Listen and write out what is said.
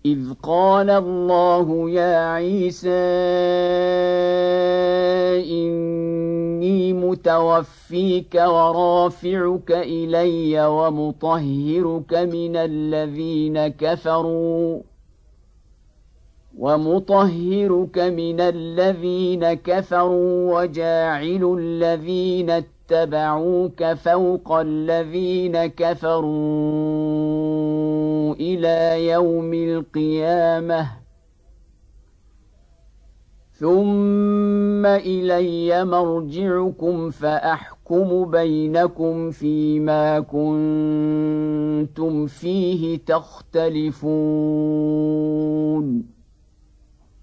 إذ قال الله يا عيسى إني متوفيك ورافعك إلي ومطهرك من الذين كفروا وجاعل الذين اتبعوك فوق الذين كفروا إلى يوم القيامة ثم إلي مرجعكم فأحكم بينكم فيما كنتم فيه تختلفون